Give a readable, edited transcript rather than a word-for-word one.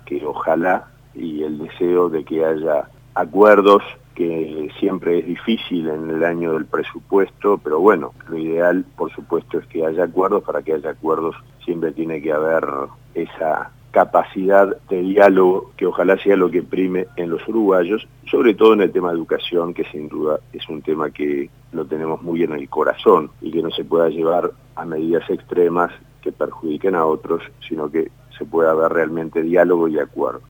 que ojalá, y el deseo de que haya acuerdos, que siempre es difícil en el año del presupuesto, pero bueno, lo ideal por supuesto es que haya acuerdos. Para que haya acuerdos siempre tiene que haber esa capacidad de diálogo, que ojalá sea lo que prime en los uruguayos, sobre todo en el tema de educación, que sin duda es un tema que lo tenemos muy en el corazón y que no se pueda llevar a medidas extremas que perjudiquen a otros, sino que se pueda haber realmente diálogo y acuerdo.